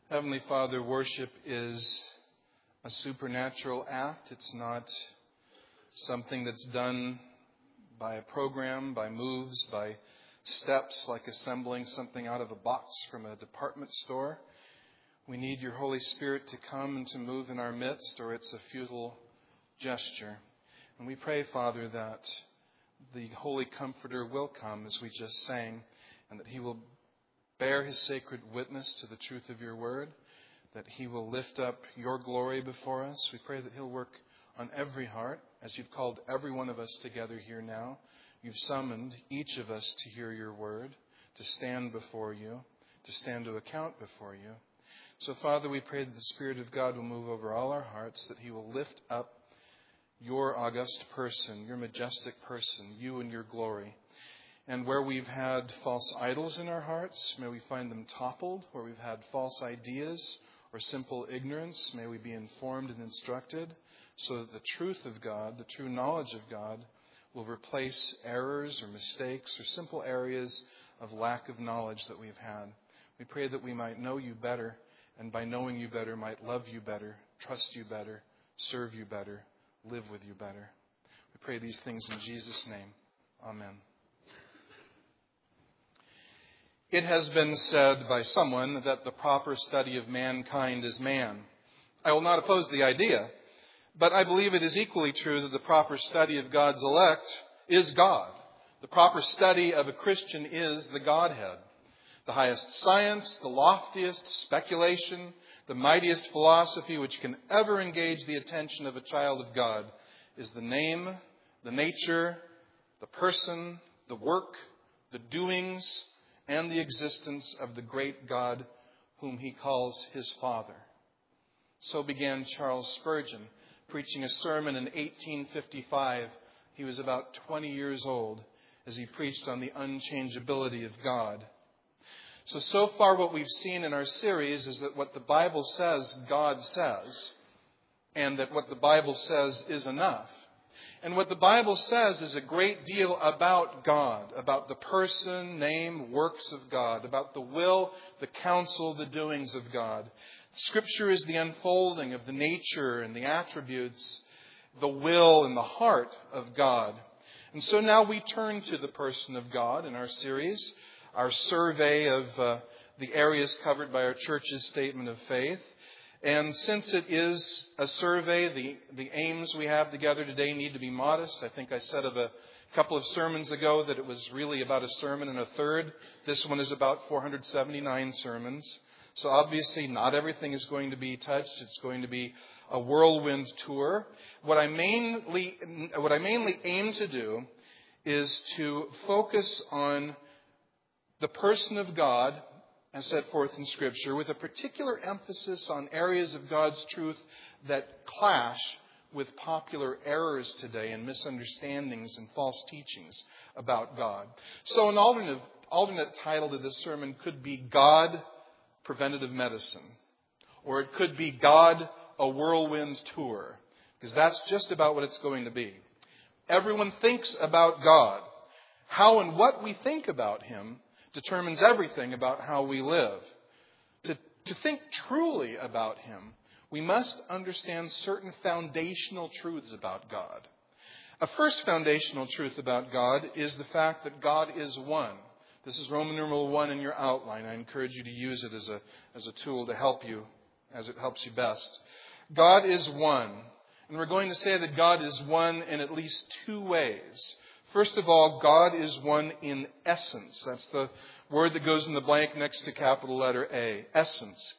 Heavenly Father, worship is a supernatural act. It's not something that's done by a program, by moves, by steps, like assembling something out of a box from a department store. We need your Holy Spirit to come and to move in our midst, or it's a futile gesture. And we pray, Father, that the Holy Comforter will come, as we just sang, and that He will bear His sacred witness to the truth of your word, that He will lift up your glory before us. We pray that He'll work on every heart, as you've called every one of us together here now. You've summoned each of us to hear your word, to stand before you, to stand to account before you. So, Father, we pray that the Spirit of God will move over all our hearts, that He will lift up your august person, your majestic person, you and your glory. And where we've had false idols in our hearts, may we find them toppled. Where we've had false ideas or simple ignorance, may we be informed and instructed, so that the truth of God, the true knowledge of God, will replace errors or mistakes or simple areas of lack of knowledge that we've had. We pray that we might know you better, and by knowing you better, might love you better, trust you better, serve you better, live with you better. We pray these things in Jesus' name. Amen. It has been said by someone that the proper study of mankind is man. I will not oppose the idea, but I believe it is equally true that the proper study of God's elect is God. The proper study of a Christian is the Godhead. The highest science, the loftiest speculation, the mightiest philosophy which can ever engage the attention of a child of God is the name, the nature, the person, the work, the doings, and the existence of the great God whom He calls His Father. So began Charles Spurgeon, preaching a sermon in 1855. He was about 20 years old as he preached on the unchangeability of God. So far what we've seen in our series is that what the Bible says, God says, and that what the Bible says is enough. And what the Bible says is a great deal about God, about the person, name, works of God, about the will, the counsel, the doings of God. Scripture is the unfolding of the nature and the attributes, the will and the heart of God. And so now we turn to the person of God in our series, our survey of the areas covered by our church's statement of faith. And since it is a survey, the aims we have together today need to be modest. I think I said of a couple of sermons ago that it was really about a sermon and a third. This one is about 479 sermons. So obviously not everything is going to be touched. It's going to be a whirlwind tour. What I mainly aim to do is to focus on the person of God as set forth in Scripture, with a particular emphasis on areas of God's truth that clash with popular errors today and misunderstandings and false teachings about God. So an alternate title to this sermon could be God, Preventative Medicine. Or it could be God, a Whirlwind Tour. Because that's just about what it's going to be. Everyone thinks about God. How and what we think about Him determines everything about how we live. To think truly about Him, we must understand certain foundational truths about God. A first foundational truth about God is the fact that God is one. This is Roman numeral 1 in your outline. I encourage you to use it as a tool to help you as it helps you best. God is one. And we're going to say that God is one in at least two ways. First of all, God is one in essence. That's the word that goes in the blank next to capital letter A. Essence.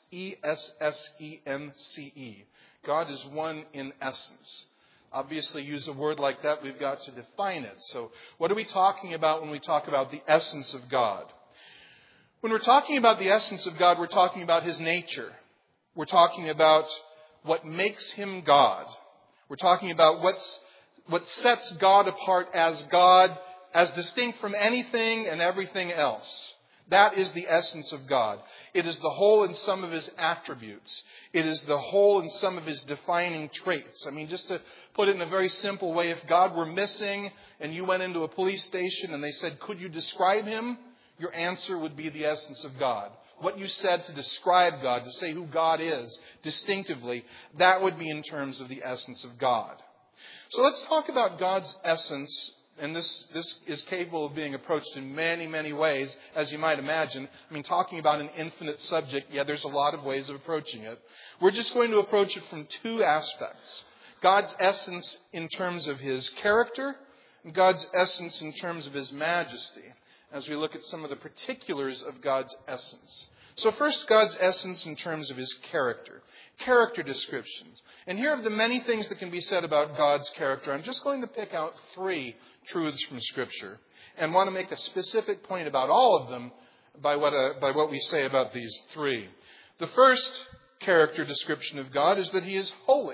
E-S-S-E-N-C-E. God is one in essence. Obviously, use a word like that, we've got to define it. So what are we talking about when we talk about the essence of God? When we're talking about the essence of God, we're talking about His nature. We're talking about what makes Him God. We're talking about what sets God apart as God, as distinct from anything and everything else. That is the essence of God. It is the whole and sum of His attributes. It is the whole and sum of His defining traits. I mean, just to put it in a very simple way, if God were missing and you went into a police station and they said, could you describe Him? Your answer would be the essence of God. what you said to describe God, to say who God is distinctively, that would be in terms of the essence of God. So let's talk about God's essence. And this is capable of being approached in many, many ways, as you might imagine. I mean, talking about an infinite subject, there's a lot of ways of approaching it. We're just going to approach it from two aspects. God's essence in terms of His character, and God's essence in terms of His majesty, as we look at some of the particulars of God's essence. So first, God's essence in terms of His character. Character descriptions. And here are the many things that can be said about God's character. I'm just going to pick out 3 truths from Scripture and want to make a specific point about all of them by what we say about these 3. The first character description of God is that He is holy.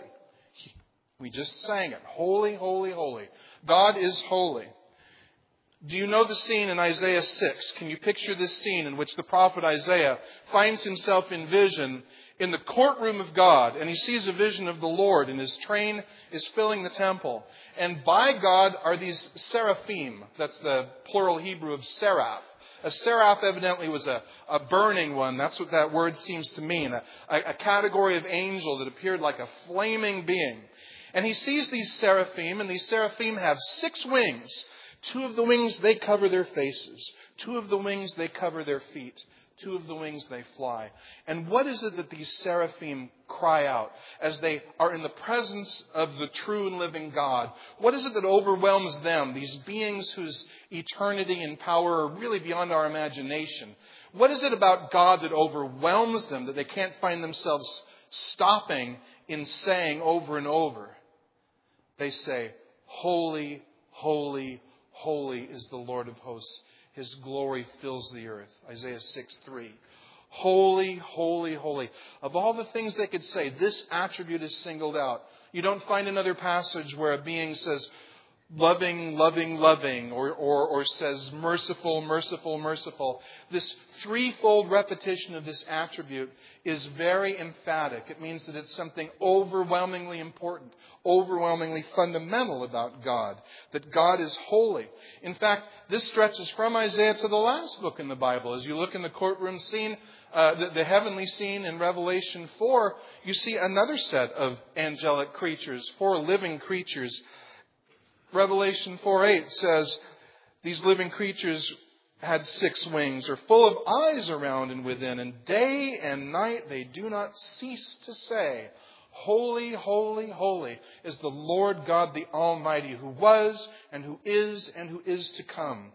We just sang it. Holy, holy, holy. God is holy. Do you know the scene in Isaiah 6? Can you picture this scene in which the prophet Isaiah finds himself in vision in the courtroom of God, and he sees a vision of the Lord, and His train is filling the temple. And by God are these seraphim. That's the plural Hebrew of seraph. A seraph evidently was a burning one. That's what that word seems to mean. A category of angel that appeared like a flaming being. And he sees these seraphim, and these seraphim have 6 wings. 2 of the wings, they cover their faces. 2 of the wings, they cover their feet. 2 of the wings, they fly. And what is it that these seraphim cry out as they are in the presence of the true and living God? What is it that overwhelms them, these beings whose eternity and power are really beyond our imagination? What is it about God that overwhelms them that they can't find themselves stopping in saying over and over? They say, holy, holy, holy is the Lord of hosts. His glory fills the earth. Isaiah 6:3. Holy, holy, holy. Of all the things they could say, this attribute is singled out. You don't find another passage where a being says, loving, loving, loving, or says merciful, merciful, merciful. This threefold repetition of this attribute is very emphatic. It means that it's something overwhelmingly important, overwhelmingly fundamental about God, that God is holy. In fact, this stretches from Isaiah to the last book in the Bible. As you look in the courtroom scene, the heavenly scene in Revelation 4, you see another set of angelic creatures, 4 living creatures. Revelation 4:8 says, these living creatures had 6 wings, are full of eyes around and within, and day and night they do not cease to say, holy, holy, holy is the Lord God the Almighty, who was and who is to come.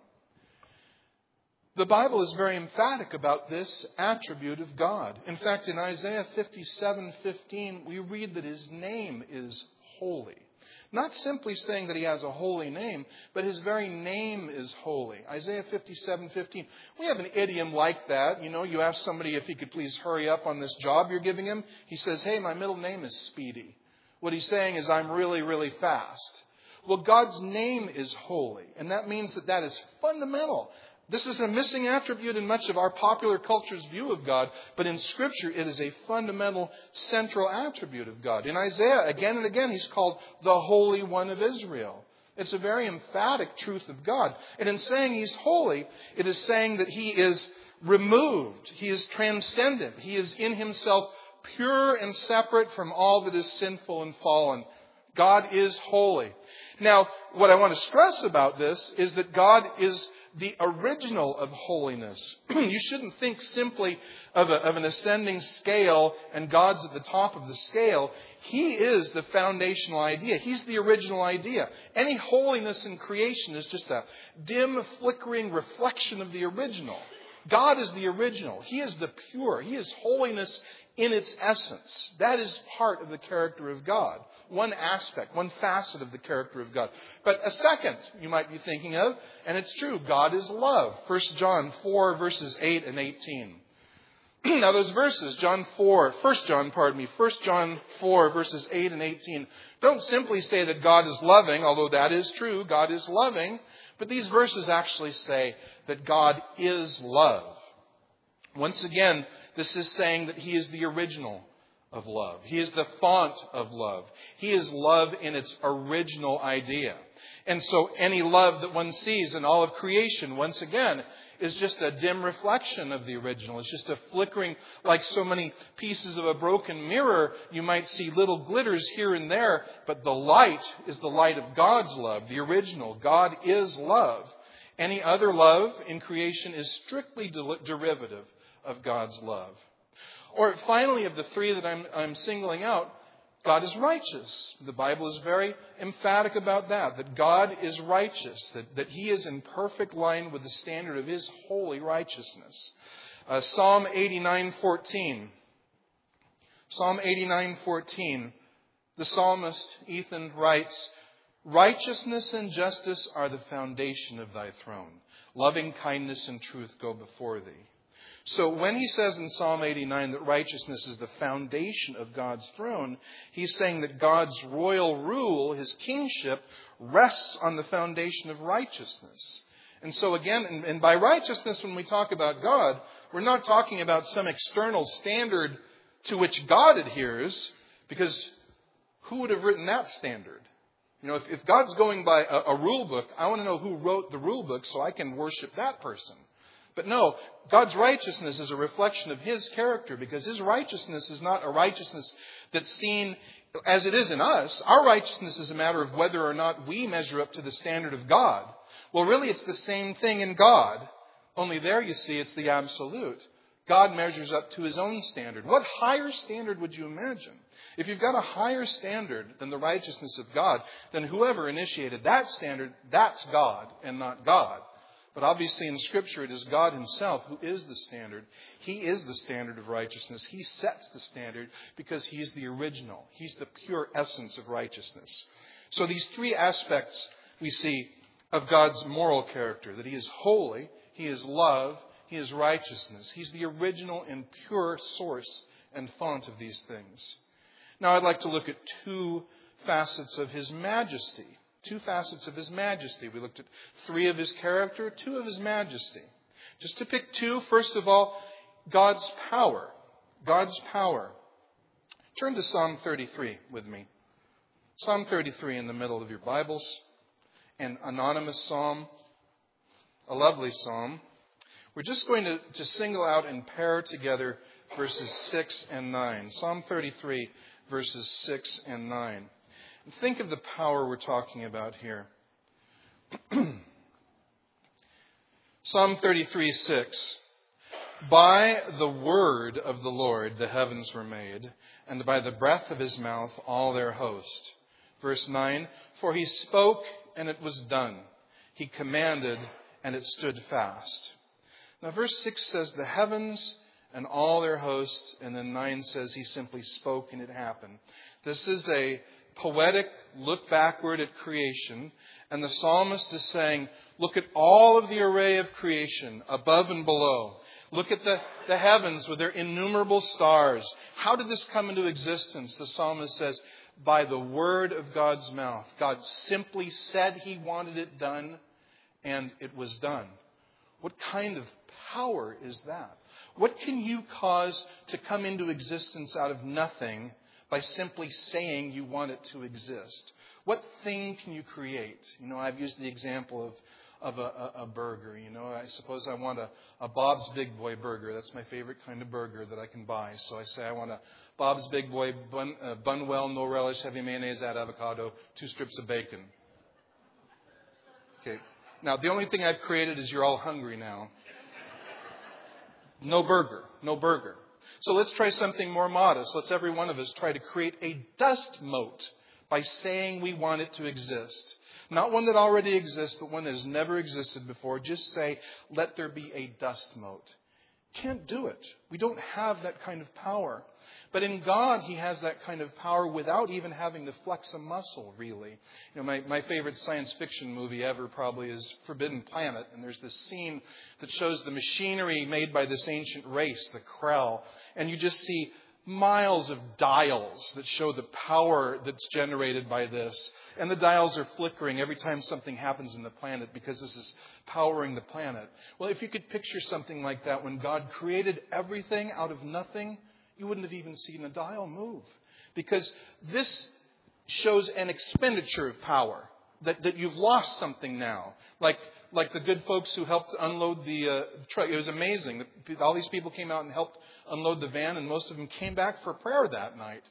The Bible is very emphatic about this attribute of God. In fact, in Isaiah 57:15, we read that His name is holy. Not simply saying that He has a holy name, but His very name is holy. Isaiah 57:15. We have an idiom like that. You ask somebody if he could please hurry up on this job you're giving him. He says, hey, my middle name is Speedy. What he's saying is, I'm really, really fast. Well, God's name is holy, and that means that is fundamental. This is a missing attribute in much of our popular culture's view of God, but in Scripture it is a fundamental, central attribute of God. In Isaiah, again and again, He's called the Holy One of Israel. It's a very emphatic truth of God. And in saying He's holy, it is saying that He is removed. He is transcendent. He is in Himself pure and separate from all that is sinful and fallen. God is holy. Now, what I want to stress about this is that God is the original of holiness. You shouldn't think simply of an ascending scale and God's at the top of the scale. He is the foundational idea. He's the original idea. Any holiness in creation is just a dim, flickering reflection of the original. God is the original. He is the pure. He is holiness in its essence. That is part of the character of God. One aspect, one facet of the character of God. But a second you might be thinking of, and it's true, God is love. 1 John 4, verses 8 and 18. Now those verses, 1 John 4, verses 8 and 18, don't simply say that God is loving, although that is true, God is loving. But these verses actually say that God is love. Once again, this is saying that He is the original of love. He is the font of love. He is love in its original idea. And so any love that one sees in all of creation, once again, is just a dim reflection of the original. It's just a flickering, like so many pieces of a broken mirror. You might see little glitters here and there, but the light is the light of God's love, the original. God is love. Any other love in creation is strictly derivative of God's love. Or finally, of the three that I'm singling out, God is righteous. The Bible is very emphatic about that God is righteous, that He is in perfect line with the standard of His holy righteousness. Psalm 89:14. Psalm 89:14. The psalmist, Ethan, writes, "Righteousness and justice are the foundation of thy throne. Loving kindness and truth go before thee." So when he says in Psalm 89 that righteousness is the foundation of God's throne, he's saying that God's royal rule, His kingship, rests on the foundation of righteousness. And so again, and by righteousness, when we talk about God, we're not talking about some external standard to which God adheres, because who would have written that standard? If God's going by a rule book, I want to know who wrote the rule book so I can worship that person. But no, God's righteousness is a reflection of His character, because His righteousness is not a righteousness that's seen as it is in us. Our righteousness is a matter of whether or not we measure up to the standard of God. Well, really, it's the same thing in God. Only there, you see, it's the absolute. God measures up to His own standard. What higher standard would you imagine? If you've got a higher standard than the righteousness of God, then whoever initiated that standard, that's God and not God. But obviously in Scripture, it is God Himself who is the standard. He is the standard of righteousness. He sets the standard because He's the original. He's the pure essence of righteousness. So these three aspects we see of God's moral character, that He is holy, He is love, He is righteousness. He's the original and pure source and font of these things. Now I'd like to look at two facets of His majesty. Two facets of His majesty. We looked at three of His character, two of His majesty. Just to pick two, first of all, God's power. God's power. Turn to Psalm 33 with me. Psalm 33 in the middle of your Bibles. An anonymous psalm. A lovely psalm. We're just going to single out and pair together verses 6 and 9. Psalm 33, verses 6 and 9. Think of the power we're talking about here. Psalm 33:6. By the word of the Lord the heavens were made, and by the breath of His mouth all their host. Verse 9. For He spoke, and it was done. He commanded, and it stood fast. Now verse 6 says the heavens and all their hosts, and then 9 says He simply spoke, and it happened. This is a poetic look backward at creation, and the psalmist is saying, look at all of the array of creation above and below. Look at the heavens with their innumerable stars. How did this come into existence? The psalmist says, by the word of God's mouth. God simply said He wanted it done, and it was done. What kind of power is that? What can you cause to come into existence out of nothing by simply saying you want it to exist? What thing can you create? I've used the example of a burger. I suppose I want a Bob's Big Boy burger. That's my favorite kind of burger that I can buy. So I say I want a Bob's Big Boy bun well, no relish, heavy mayonnaise, add avocado, 2 strips of bacon. Okay. Now, the only thing I've created is you're all hungry now. No burger. No burger. So let's try something more modest. Let's every one of us try to create a dust mote by saying we want it to exist. Not one that already exists, but one that has never existed before. Just say, let there be a dust mote. Can't do it. We don't have that kind of power. But in God, He has that kind of power without even having to flex a muscle, really. My favorite science fiction movie ever probably is Forbidden Planet. And there's this scene that shows the machinery made by this ancient race, the Krell. And you just see miles of dials that show the power that's generated by this. And the dials are flickering every time something happens in the planet because this is powering the planet. Well, if you could picture something like that, when God created everything out of nothing, you wouldn't have even seen a dial move. Because this shows an expenditure of power, that you've lost something now. Like like the good folks who helped unload the truck. It was amazing. All these people came out and helped unload the van, and most of them came back for prayer that night.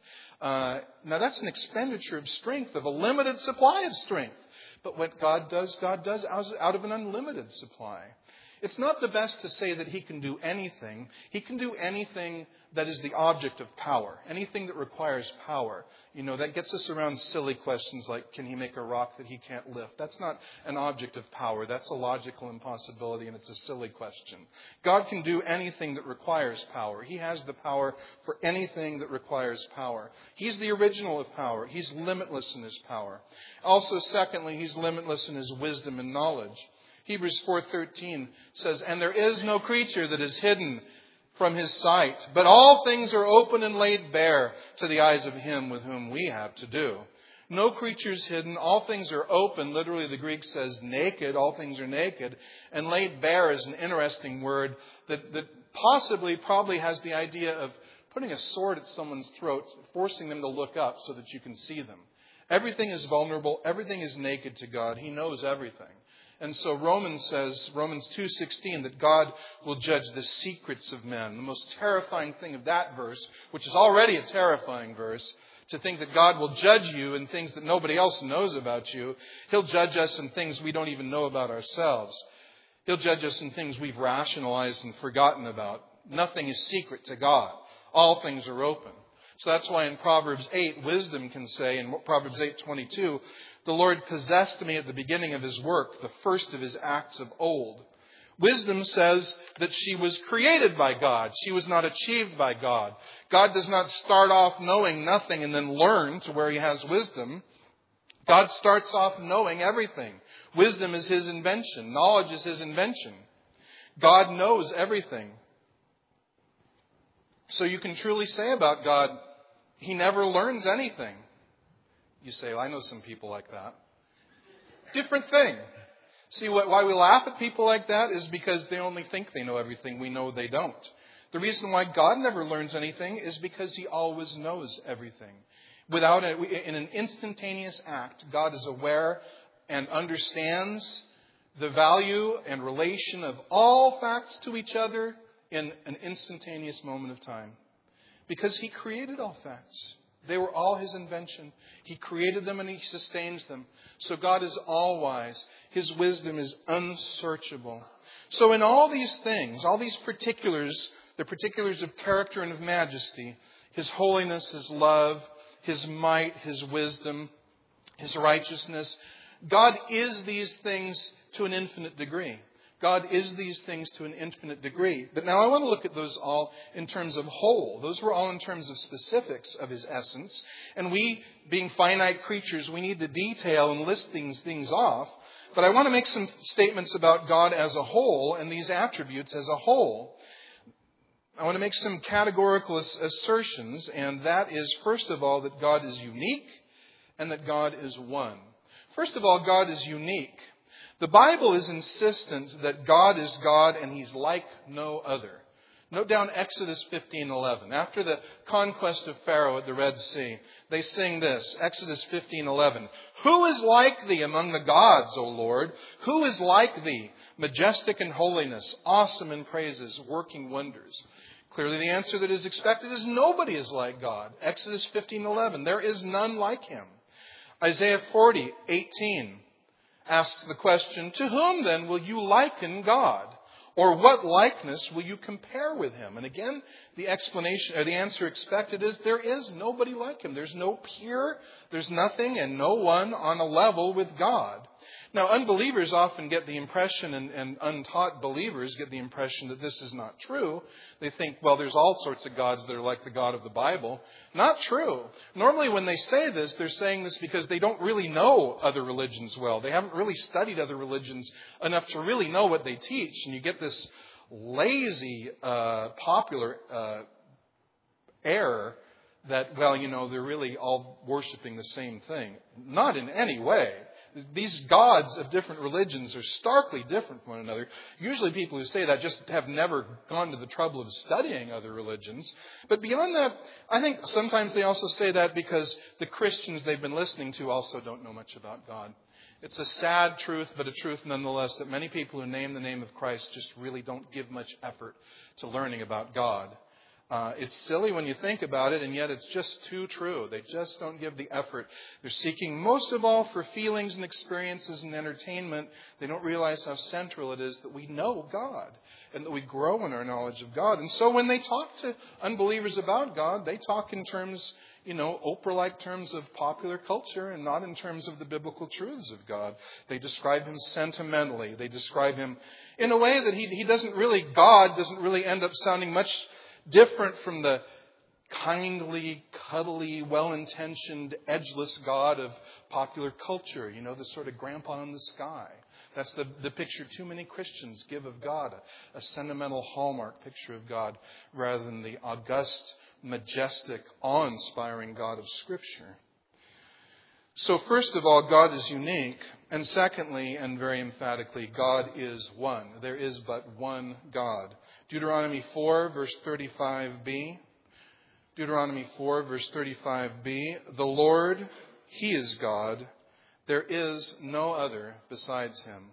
Now that's an expenditure of strength, of a limited supply of strength. But what God does out of an unlimited supply. It's not the best to say that He can do anything. He can do anything that is the object of power, anything that requires power. That gets us around silly questions like, can He make a rock that He can't lift? That's not an object of power. That's a logical impossibility, and it's a silly question. God can do anything that requires power. He has the power for anything that requires power. He's the original of power. He's limitless in His power. Also, secondly, He's limitless in His wisdom and knowledge. Hebrews 4:13 says, and there is no creature that is hidden from His sight, but all things are open and laid bare to the eyes of Him with whom we have to do. No creature is hidden. All things are open. Literally, the Greek says naked. All things are naked. And laid bare is an interesting word that probably has the idea of putting a sword at someone's throat, forcing them to look up so that you can see them. Everything is vulnerable. Everything is naked to God. He knows everything. And so Romans says, Romans 2:16, that God will judge the secrets of men. The most terrifying thing of that verse, which is already a terrifying verse, to think that God will judge you in things that nobody else knows about you. He'll judge us in things we don't even know about ourselves. He'll judge us in things we've rationalized and forgotten about. Nothing is secret to God. All things are open. So that's why in Proverbs 8, wisdom can say, in Proverbs 8:22, the Lord possessed me at the beginning of His work, the first of His acts of old. Wisdom says that she was created by God. She was not achieved by God. God does not start off knowing nothing and then learn to where He has wisdom. God starts off knowing everything. Wisdom is His invention. Knowledge is His invention. God knows everything. So you can truly say about God, He never learns anything. You say, well, I know some people like that. Different thing. See, why we laugh at people like that is because they only think they know everything. We know they don't. The reason why God never learns anything is because He always knows everything. In an instantaneous act, God is aware and understands the value and relation of all facts to each other in an instantaneous moment of time. Because He created all facts. They were all His invention. He created them and He sustains them. So God is all-wise. His wisdom is unsearchable. So in all these things, all these particulars, the particulars of character and of majesty, His holiness, His love, His might, His wisdom, His righteousness, God is these things to an infinite degree. God is these things to an infinite degree. But now I want to look at those all in terms of whole. Those were all in terms of specifics of His essence. And we, being finite creatures, we need to detail and list these things off. But I want to make some statements about God as a whole and these attributes as a whole. I want to make some categorical assertions, and that is, first of all, that God is unique and that God is one. First of all, God is unique. The Bible is insistent that God is God and He's like no other. Note down Exodus 15:11. After the conquest of Pharaoh at the Red Sea, they sing this, Exodus 15:11. Who is like Thee among the gods, O Lord? Who is like Thee, majestic in holiness, awesome in praises, working wonders? Clearly the answer that is expected is nobody is like God. Exodus 15:11. There is none like Him. Isaiah 40:18. asks the question, to whom then will you liken God? Or what likeness will you compare with Him? And again, the explanation or the answer expected is there is nobody like Him. There's no peer, there's nothing and no one on a level with God. Now, unbelievers often get the impression, and untaught believers get the impression that this is not true. They think, well, there's all sorts of gods that are like the God of the Bible. Not true. Normally when they say this, they're saying this because they don't really know other religions well. They haven't really studied other religions enough to really know what they teach. And you get this lazy, popular error that, well, they're really all worshiping the same thing. Not in any way. These gods of different religions are starkly different from one another. Usually people who say that just have never gone to the trouble of studying other religions. But beyond that, I think sometimes they also say that because the Christians they've been listening to also don't know much about God. It's a sad truth, but a truth nonetheless, that many people who name the name of Christ just really don't give much effort to learning about God. It's silly when you think about it, and yet it's just too true. They just don't give the effort. They're seeking most of all for feelings and experiences and entertainment. They don't realize how central it is that we know God and that we grow in our knowledge of God. And so when they talk to unbelievers about God, they talk in terms, Oprah-like terms of popular culture and not in terms of the biblical truths of God. They describe Him sentimentally. They describe Him in a way that God doesn't really end up sounding much different from the kindly, cuddly, well-intentioned, edgeless God of popular culture. The sort of grandpa in the sky. That's the picture too many Christians give of God, a sentimental hallmark picture of God, rather than the august, majestic, awe-inspiring God of Scripture. So first of all, God is unique. And secondly, and very emphatically, God is one. There is but one God. Deuteronomy 4, verse 35b. Deuteronomy 4, verse 35b. The Lord, He is God. There is no other besides Him.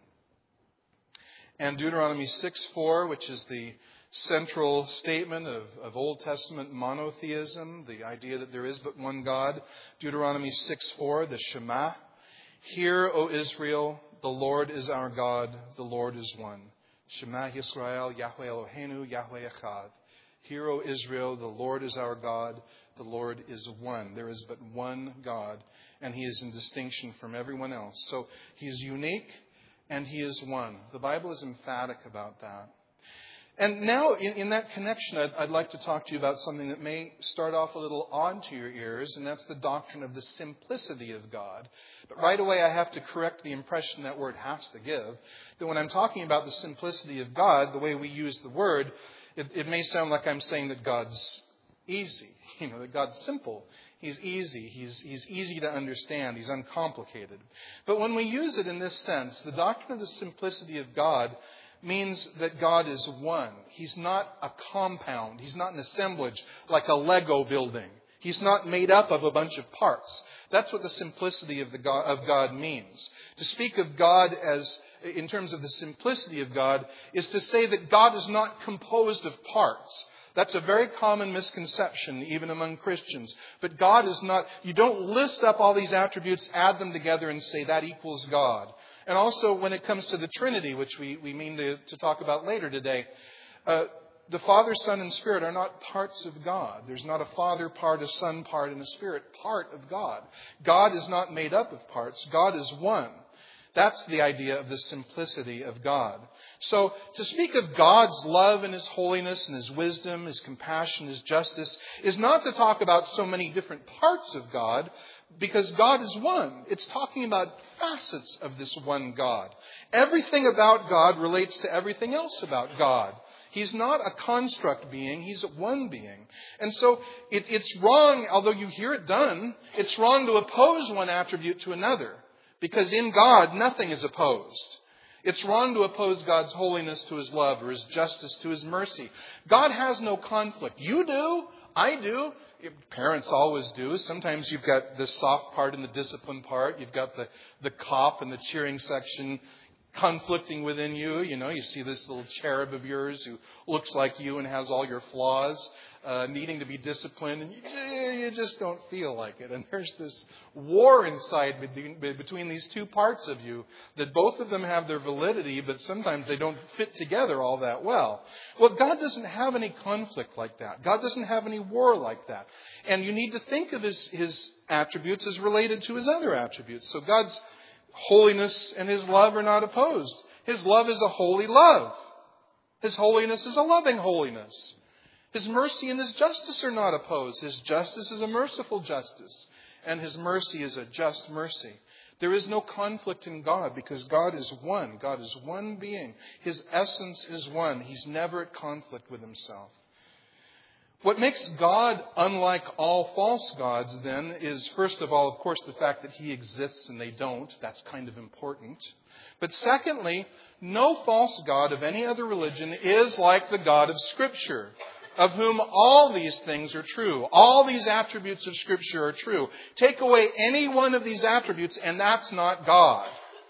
And Deuteronomy 6:4, which is the central statement of Old Testament monotheism, the idea that there is but one God. Deuteronomy 6:4, the Shema. Hear, O Israel, the Lord is our God, the Lord is one. Shema Yisrael, Yahweh Eloheinu, Yahweh Echad. Hear, O Israel, the Lord is our God, the Lord is one. There is but one God, and He is in distinction from everyone else. So He is unique, and He is one. The Bible is emphatic about that. And now, in that connection, I'd like to talk to you about something that may start off a little odd to your ears, and that's the doctrine of the simplicity of God. But right away, I have to correct the impression that word has to give, that when I'm talking about the simplicity of God, the way we use the word, it may sound like I'm saying that God's easy, that God's simple. He's easy. He's easy to understand. He's uncomplicated. But when we use it in this sense, the doctrine of the simplicity of God means that God is one. He's not a compound. He's not an assemblage like a Lego building. He's not made up of a bunch of parts. That's what the simplicity of God means. To speak of God as, in terms of the simplicity of God, is to say that God is not composed of parts. That's a very common misconception, even among Christians. But God is not, you don't list up all these attributes, add them together, and say that equals God. And also, when it comes to the Trinity, which we mean to talk about later today, the Father, Son, and Spirit are not parts of God. There's not a Father part, a Son part, and a Spirit part of God. God is not made up of parts. God is one. That's the idea of the simplicity of God. So, to speak of God's love and His holiness and His wisdom, His compassion, His justice, is not to talk about so many different parts of God, because God is one. It's talking about facets of this one God. Everything about God relates to everything else about God. He's not a construct being. He's one being. And so it's wrong, although you hear it done, it's wrong to oppose one attribute to another. Because in God, nothing is opposed. It's wrong to oppose God's holiness to His love or His justice to His mercy. God has no conflict. You do. I do. Parents always do. Sometimes you've got the soft part and the discipline part. You've got the cop and the cheering section conflicting within you. You see this little cherub of yours who looks like you and has all your flaws, needing to be disciplined, and you just don't feel like it. And there's this war inside between these two parts of you that both of them have their validity, but sometimes they don't fit together all that well. Well, God doesn't have any conflict like that. God doesn't have any war like that. And you need to think of His attributes as related to His other attributes. So God's holiness and His love are not opposed. His love is a holy love. His holiness is a loving holiness. His mercy and His justice are not opposed. His justice is a merciful justice, and His mercy is a just mercy. There is no conflict in God because God is one. God is one being. His essence is one. He's never at conflict with Himself. What makes God unlike all false gods, then, is, first of all, of course, the fact that He exists and they don't. That's kind of important. But secondly, no false god of any other religion is like the God of Scripture, of whom all these things are true. All these attributes of Scripture are true. Take away any one of these attributes, and that's not God.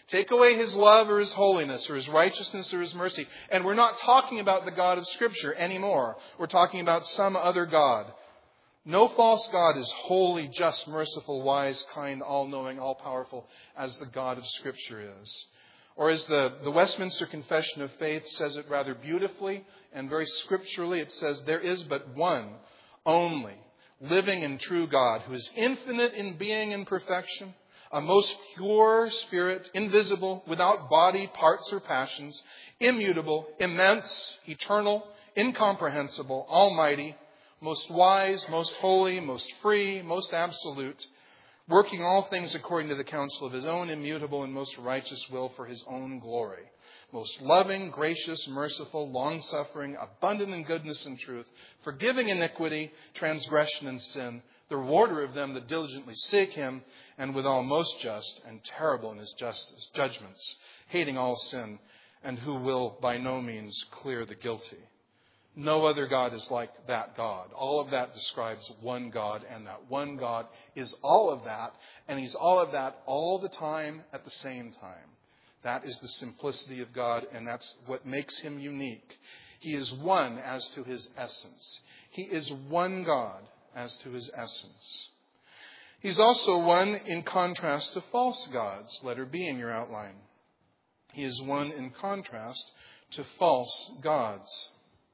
Take away His love or His holiness or His righteousness or His mercy. And we're not talking about the God of Scripture anymore. We're talking about some other God. No false God is holy, just, merciful, wise, kind, all-knowing, all-powerful as the God of Scripture is. Or as the Westminster Confession of Faith says it rather beautifully and very scripturally, it says, there is but one, only, living and true God, who is infinite in being and perfection, a most pure spirit, invisible, without body, parts, or passions, immutable, immense, eternal, incomprehensible, almighty, most wise, most holy, most free, most absolute, working all things according to the counsel of His own immutable and most righteous will for His own glory. Most loving, gracious, merciful, long-suffering, abundant in goodness and truth, forgiving iniquity, transgression, and sin, the rewarder of them that diligently seek Him, and withal most just and terrible in His judgments, hating all sin, and who will by no means clear the guilty. No other God is like that God. All of that describes one God, and that one God is all of that, and He's all of that all the time at the same time. That is the simplicity of God, and that's what makes Him unique. He is one as to His essence. He is one God as to His essence. He's also one in contrast to false gods. Letter B in your outline. He is one in contrast to false gods.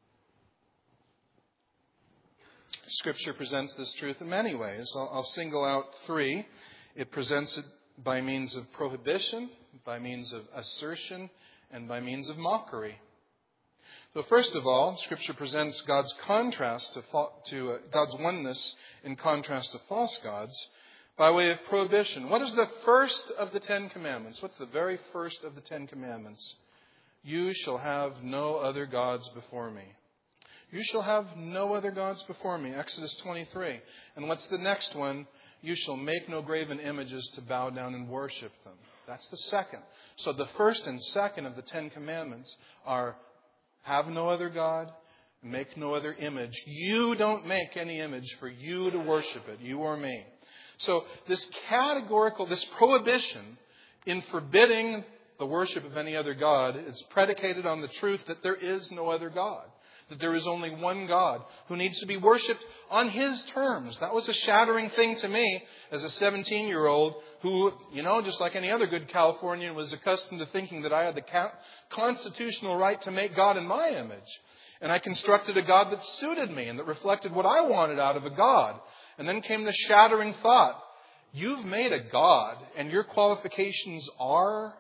Scripture presents this truth in many ways. I'll single out three. It presents it by means of prohibition, by means of assertion, and by means of mockery. So first of all, Scripture presents God's contrast to God's oneness in contrast to false gods by way of prohibition. What is the first of the Ten Commandments? What's the very first of the Ten Commandments? You shall have no other gods before me. You shall have no other gods before me. Exodus 23. And what's the next one? You shall make no graven images to bow down and worship them. That's the second. So the first and second of the Ten Commandments are have no other God, make no other image. You don't make any image for you to worship it, you or me. So this categorical, this prohibition in forbidding the worship of any other God is predicated on the truth that there is no other God. That there is only one God who needs to be worshipped on His terms. That was a shattering thing to me as a 17-year-old who, just like any other good Californian, was accustomed to thinking that I had the constitutional right to make God in my image. And I constructed a God that suited me and that reflected what I wanted out of a God. And then came the shattering thought, you've made a God and your qualifications are...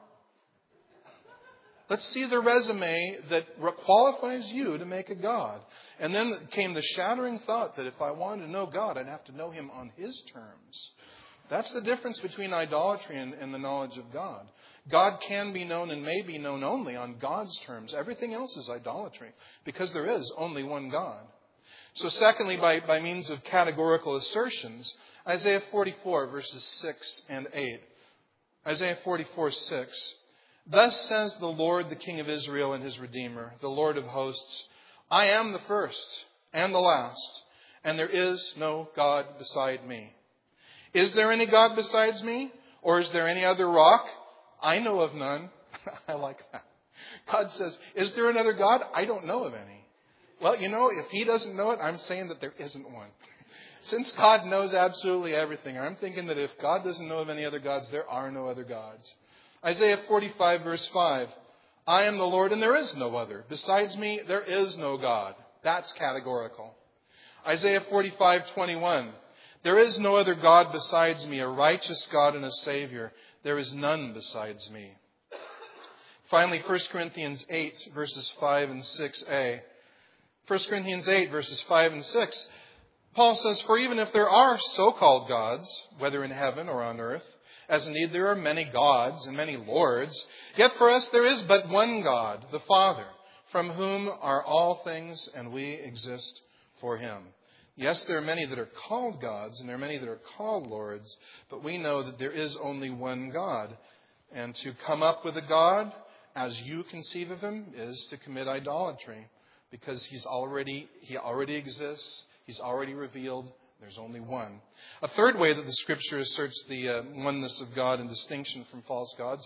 Let's see the resume that qualifies you to make a God. And then came the shattering thought that if I wanted to know God, I'd have to know Him on His terms. That's the difference between idolatry and the knowledge of God. God can be known and may be known only on God's terms. Everything else is idolatry because there is only one God. So secondly, by means of categorical assertions, Isaiah 44 verses 6 and 8. Isaiah 44:6. Thus says the Lord, the King of Israel and His Redeemer, the Lord of hosts, I am the first and the last, and there is no God beside me. Is there any God besides me? Or is there any other rock? I know of none. I like that. God says, is there another God? I don't know of any. Well, if He doesn't know it, I'm saying that there isn't one. Since God knows absolutely everything, I'm thinking that if God doesn't know of any other gods, there are no other gods. Isaiah 45 verse 5. I am the Lord and there is no other. Besides me, there is no God. That's categorical. Isaiah 45:21. There is no other God besides me, a righteous God and a Savior. There is none besides me. Finally, 1 Corinthians 8 verses 5 and 6a. 1 Corinthians 8 verses 5 and 6. Paul says, for even if there are so-called gods, whether in heaven or on earth, as indeed there are many gods and many lords, yet for us there is but one God, the Father, from whom are all things, and we exist for Him. Yes, there are many that are called gods, and there are many that are called lords, but we know that there is only one God. And to come up with a God, as you conceive of Him, is to commit idolatry, because He already exists, He's already revealed. There's only one. A third way that the Scripture asserts the oneness of God and distinction from false gods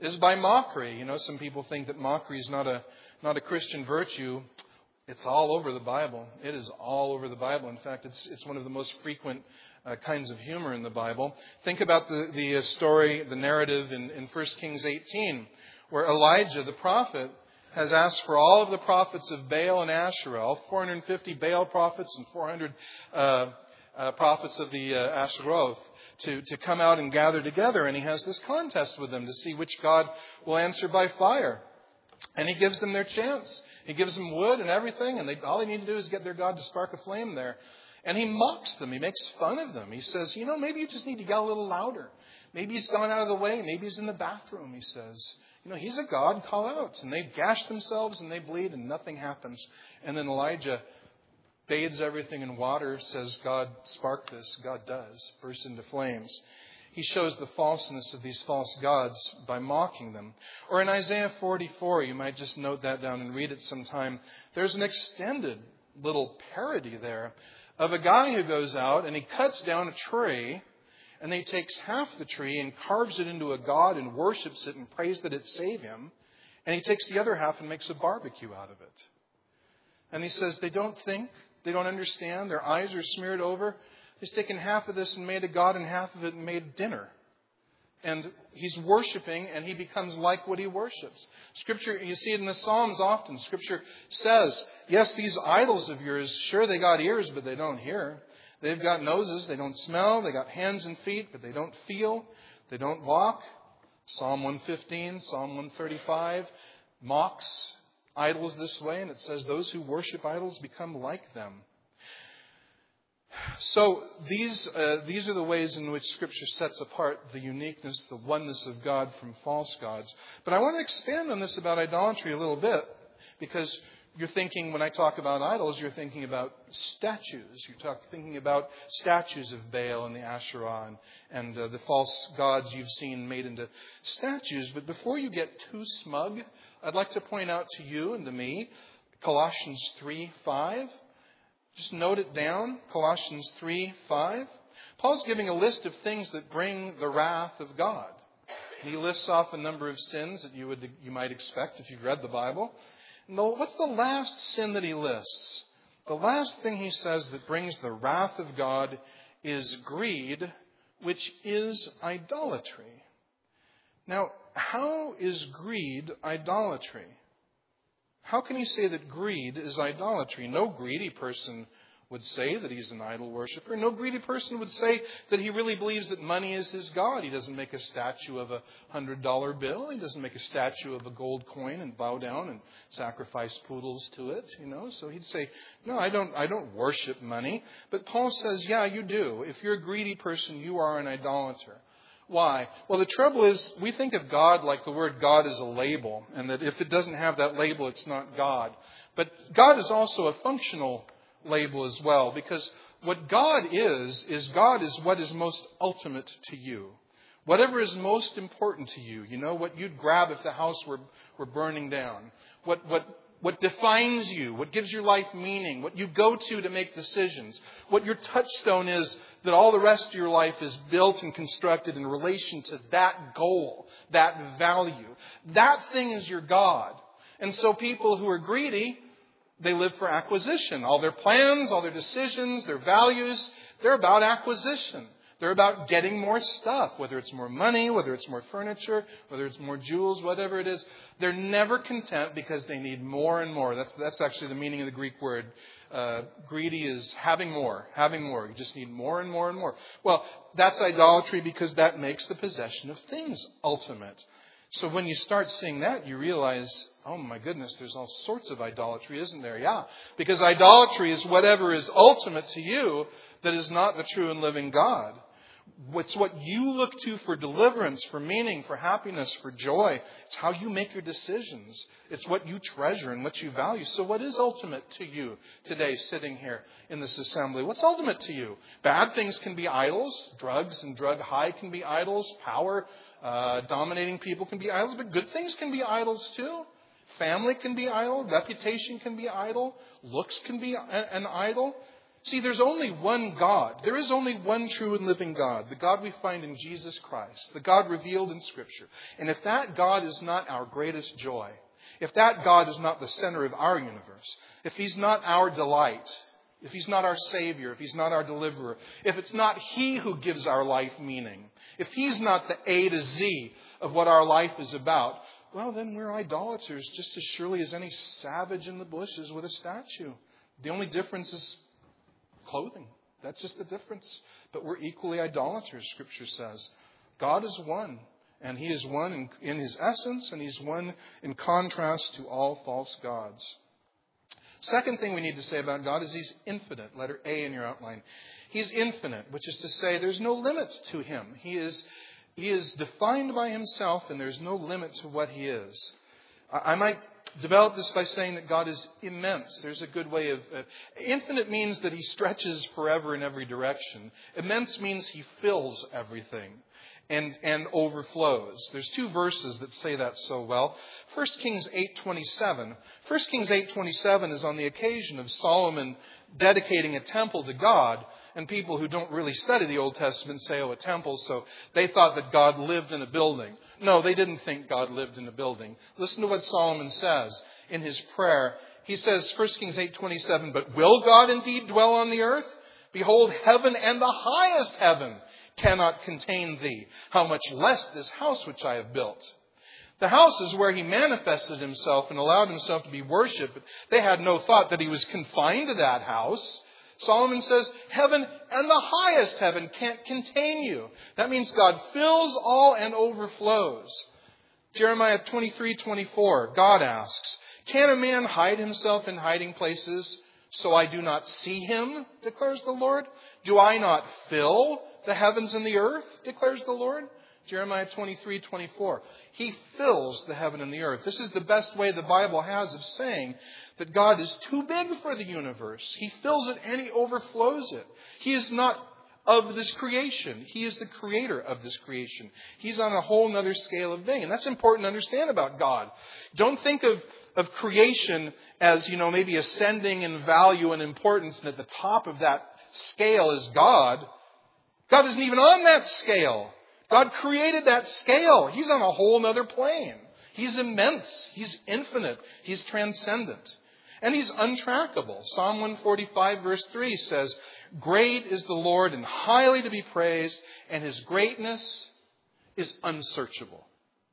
is by mockery. You know, some people think that mockery is not a Christian virtue. It's all over the Bible. It is all over the Bible. In fact, it's one of the most frequent kinds of humor in the Bible. Think about the story, the narrative in 1 Kings 18, where Elijah, the prophet, has asked for all of the prophets of Baal and Asherah, 450 Baal prophets and 400 prophets of the Asheroth, to come out and gather together. And he has this contest with them to see which God will answer by fire. And he gives them their chance. He gives them wood and everything, and all they need to do is get their God to spark a flame there. And he mocks them. He makes fun of them. He says, you know, maybe you just need to yell a little louder. Maybe he's gone out of the way. Maybe he's in the bathroom, he says. You know, he's a God, call out. And they gash themselves and they bleed and nothing happens. And then Elijah bathes everything in water, says, God, spark this. God does. Bursts into flames. He shows the falseness of these false gods by mocking them. Or in Isaiah 44, you might just note that down and read it sometime. There's an extended little parody there of a guy who goes out and he cuts down a tree, and he takes half the tree and carves it into a god and worships it and prays that it save him. And he takes the other half and makes a barbecue out of it. And he says they don't think, they don't understand, their eyes are smeared over. He's taken half of this and made a god and half of it and made dinner. And he's worshiping and he becomes like what he worships. Scripture, you see it in the Psalms often. Scripture says, yes, these idols of yours, sure they got ears, but they don't hear. They've got noses, they don't smell. They got hands and feet, but they don't feel. They don't walk. Psalm 115, Psalm 135 mocks idols this way. And it says those who worship idols become like them. So these are the ways in which Scripture sets apart the uniqueness, the oneness of God from false gods. But I want to expand on this about idolatry a little bit, because you're thinking, when I talk about idols, you're thinking about statues. You're thinking about statues of Baal and the Asherah and the false gods you've seen made into statues. But before you get too smug, I'd like to point out to you and to me Colossians 3:5. Just note it down, Colossians 3:5. Paul's giving a list of things that bring the wrath of God. And he lists off a number of sins that you might expect if you've read the Bible. And what's the last sin that he lists? The last thing he says that brings the wrath of God is greed, which is idolatry. Now, how is greed idolatry? How can he say that greed is idolatry? No greedy person would say that he's an idol worshiper. No greedy person would say that he really believes that money is his God. He doesn't make a statue of a $100 bill. He doesn't make a statue of a gold coin and bow down and sacrifice poodles to it, you know. So he'd say, no, I don't worship money. But Paul says, yeah, you do. If you're a greedy person, you are an idolater. Why? Well, the trouble is, we think of God like the word God is a label, and that if it doesn't have that label, it's not God. But God is also a functional label as well, because what God is God is what is most ultimate to you. Whatever is most important to you, you know, what you'd grab if the house were burning down. What defines you, what gives your life meaning, what you go to make decisions, what your touchstone is, that all the rest of your life is built and constructed in relation to that goal, that value. That thing is your God. And so people who are greedy, they live for acquisition. All their plans, all their decisions, their values, they're about acquisition. They're about getting more stuff, whether it's more money, whether it's more furniture, whether it's more jewels, whatever it is. They're never content because they need more and more. That's actually the meaning of the Greek word. Greedy is having more. You just need more and more and more. Well, that's idolatry because that makes the possession of things ultimate. So when you start seeing that, you realize, oh my goodness, there's all sorts of idolatry, isn't there? Yeah, because idolatry is whatever is ultimate to you that is not the true and living God. It's what you look to for deliverance, for meaning, for happiness, for joy. It's how you make your decisions. It's what you treasure and what you value. So what is ultimate to you today sitting here in this assembly? What's ultimate to you? Bad things can be idols. Drugs and drug high can be idols. Power, dominating people can be idols. But good things can be idols too. Family can be idol. Reputation can be idol. Looks can be an idol. See, there's only one God. There is only one true and living God, the God we find in Jesus Christ, the God revealed in Scripture. And if that God is not our greatest joy, if that God is not the center of our universe, if He's not our delight, if He's not our Savior, if He's not our deliverer, if it's not He who gives our life meaning, if He's not the A to Z of what our life is about, well, then we're idolaters just as surely as any savage in the bushes with a statue. The only difference is clothing. That's just the difference. But we're equally idolaters, Scripture says. God is one, and He is one in His essence, and He's one in contrast to all false gods. Second thing we need to say about God is He's infinite. Letter A in your outline. He's infinite, which is to say there's no limit to Him. He is defined by Himself, and there's no limit to what He is. I might develop this by saying that God is immense. There's a good way of... infinite means that He stretches forever in every direction. Immense means He fills everything and overflows. There's two verses that say that so well. 1 Kings 8:27. 1 Kings 8:27 is on the occasion of Solomon dedicating a temple to God. And people who don't really study the Old Testament say, a temple, so they thought that God lived in a building. No, they didn't think God lived in a building. Listen to what Solomon says in his prayer. He says, 1 Kings 8:27, but will God indeed dwell on the earth? Behold, heaven and the highest heaven cannot contain thee. How much less this house which I have built. The house is where He manifested Himself and allowed Himself to be worshipped. But they had no thought that He was confined to that house. Solomon says, heaven and the highest heaven can't contain you. That means God fills all and overflows. Jeremiah 23:24, God asks, can a man hide himself in hiding places so I do not see him, declares the Lord? Do I not fill the heavens and the earth, declares the Lord? Jeremiah 23:24. He fills the heaven and the earth. This is the best way the Bible has of saying that God is too big for the universe. He fills it and He overflows it. He is not of this creation. He is the creator of this creation. He's on a whole other scale of being. And that's important to understand about God. Don't think of creation as, maybe ascending in value and importance, and at the top of that scale is God. God isn't even on that scale. God created that scale. He's on a whole other plane. He's immense. He's infinite. He's transcendent. And He's untrackable. Psalm 145 verse 3 says, great is the Lord and highly to be praised, and His greatness is unsearchable.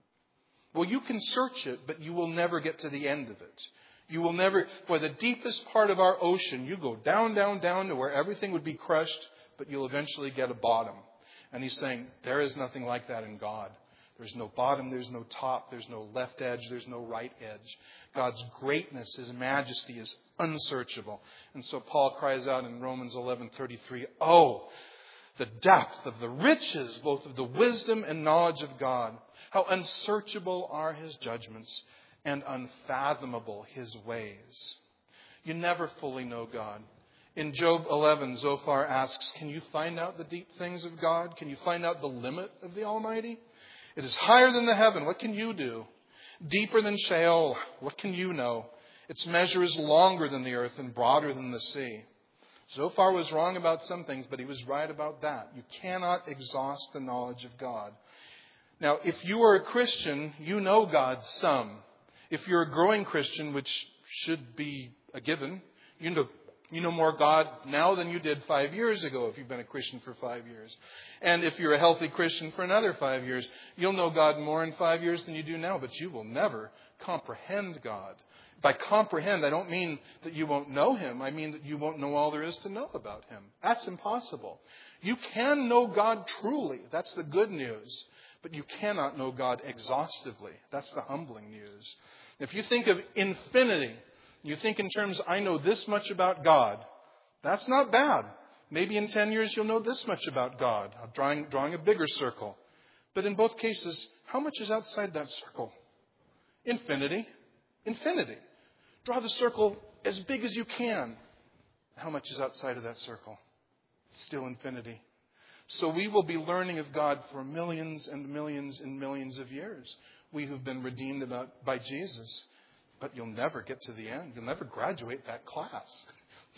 Well, you can search it, but you will never get to the end of it. You will never, for the deepest part of our ocean, you go down, down, down to where everything would be crushed, but you'll eventually get a bottom. And He's saying, there is nothing like that in God. There's no bottom, there's no top, there's no left edge, there's no right edge. God's greatness, His majesty is unsearchable. And so Paul cries out in Romans 11:33, oh, the depth of the riches, both of the wisdom and knowledge of God. How unsearchable are His judgments and unfathomable His ways. You never fully know God. In Job 11, Zophar asks, can you find out the deep things of God? Can you find out the limit of the Almighty? It is higher than the heaven. What can you do? Deeper than Sheol. What can you know? Its measure is longer than the earth and broader than the sea. Zophar was wrong about some things, but he was right about that. You cannot exhaust the knowledge of God. Now, if you are a Christian, you know God some. If you're a growing Christian, which should be a given, you know more God now than you did 5 years ago if you've been a Christian for 5 years. And if you're a healthy Christian for another 5 years, you'll know God more in 5 years than you do now, but you will never comprehend God. By comprehend, I don't mean that you won't know Him. I mean that you won't know all there is to know about Him. That's impossible. You can know God truly. That's the good news. But you cannot know God exhaustively. That's the humbling news. If you think of infinity, you think in terms, I know this much about God. That's not bad. Maybe in 10 years you'll know this much about God. I'm drawing a bigger circle. But in both cases, how much is outside that circle? Infinity. Infinity. Draw the circle as big as you can. How much is outside of that circle? Still infinity. So we will be learning of God for millions and millions and millions of years. We who've been redeemed by Jesus. But you'll never get to the end. You'll never graduate that class.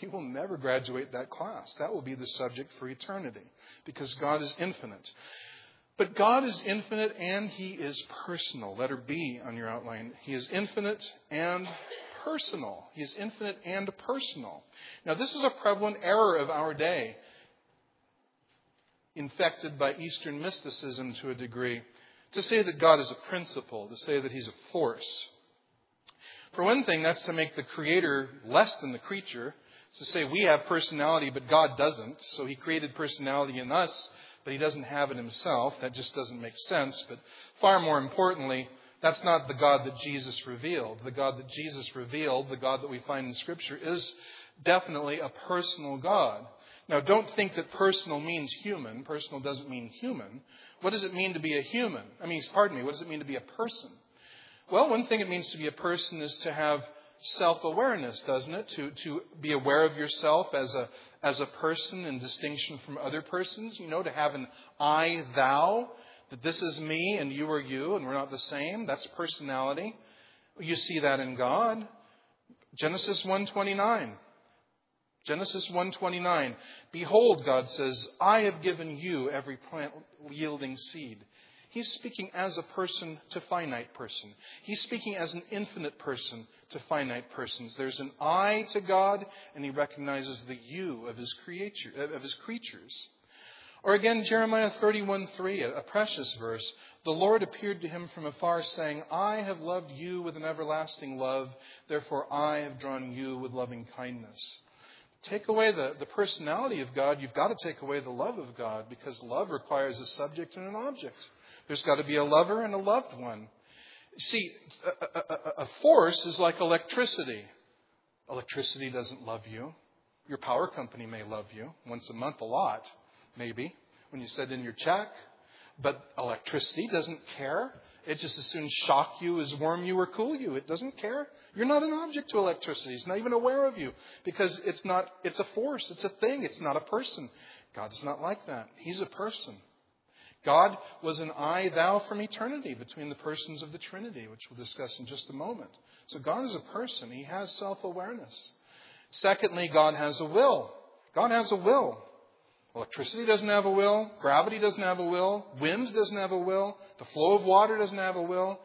You will never graduate that class. That will be the subject for eternity because God is infinite. But God is infinite and He is personal. Letter B on your outline. He is infinite and personal. He is infinite and personal. Now, this is a prevalent error of our day, infected by Eastern mysticism to a degree, to say that God is a principle, to say that He's a force. For one thing, that's to make the Creator less than the creature. It's to say we have personality, but God doesn't. So He created personality in us, but He doesn't have it Himself. That just doesn't make sense. But far more importantly, that's not the God that Jesus revealed. The God that Jesus revealed, the God that we find in Scripture, is definitely a personal God. Now, don't think that personal means human. Personal doesn't mean human. What does it mean to be a human? What does it mean to be a person? Well, one thing it means to be a person is to have self-awareness, doesn't it? To be aware of yourself as a person in distinction from other persons. To have an I, thou, that this is me and you are you and we're not the same. That's personality. You see that in God. Genesis 1:29. Genesis 1:29. Behold, God says, I have given you every plant yielding seed. He's speaking as a person to finite person. He's speaking as an infinite person to finite persons. There's an I to God, and He recognizes the you of His creatures. Or again, Jeremiah 31:3, a precious verse. The Lord appeared to him from afar, saying, I have loved you with an everlasting love. Therefore, I have drawn you with loving kindness. Take away the personality of God, you've got to take away the love of God, because love requires a subject and an object. There's got to be a lover and a loved one. See, a force is like electricity. Electricity doesn't love you. Your power company may love you once a month, a lot, maybe, when you send in your check. But electricity doesn't care. It just as soon shock you as warm you or cool you. It doesn't care. You're not an object to electricity. It's not even aware of you because it's a force. It's a thing. It's not a person. God's not like that. He's a person. God was an I, thou from eternity between the persons of the Trinity, which we'll discuss in just a moment. So God is a person. He has self-awareness. Secondly, God has a will. God has a will. Electricity doesn't have a will. Gravity doesn't have a will. Wind doesn't have a will. The flow of water doesn't have a will.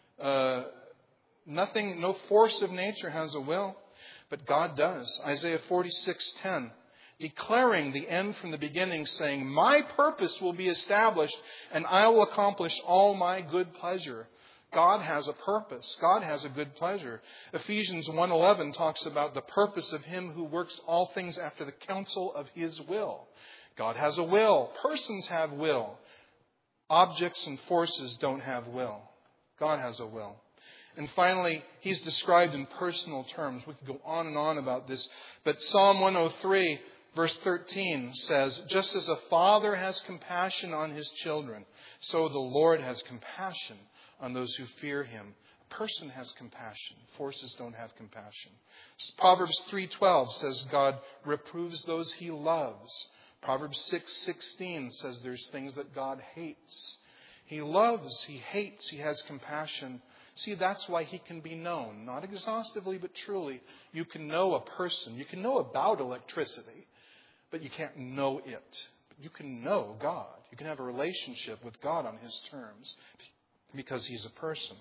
Nothing, no force of nature has a will. But God does. Isaiah 46:10. Declaring the end from the beginning, saying, my purpose will be established and I will accomplish all my good pleasure. God has a purpose. God has a good pleasure. Ephesians 1:11 talks about the purpose of Him who works all things after the counsel of His will. God has a will. Persons have will. Objects and forces don't have will. God has a will. And finally, He's described in personal terms. We could go on and on about this. But Psalm 103, verse 13 says, just as a father has compassion on his children, so the Lord has compassion on those who fear Him. A person has compassion. Forces don't have compassion. Proverbs 3:12 says God reproves those He loves. Proverbs 6:16 says there's things that God hates. He loves, He hates, He has compassion. See, that's why He can be known. Not exhaustively, but truly. You can know a person. You can know about electricity, but you can't know it. You can know God. You can have a relationship with God on His terms because He's a person.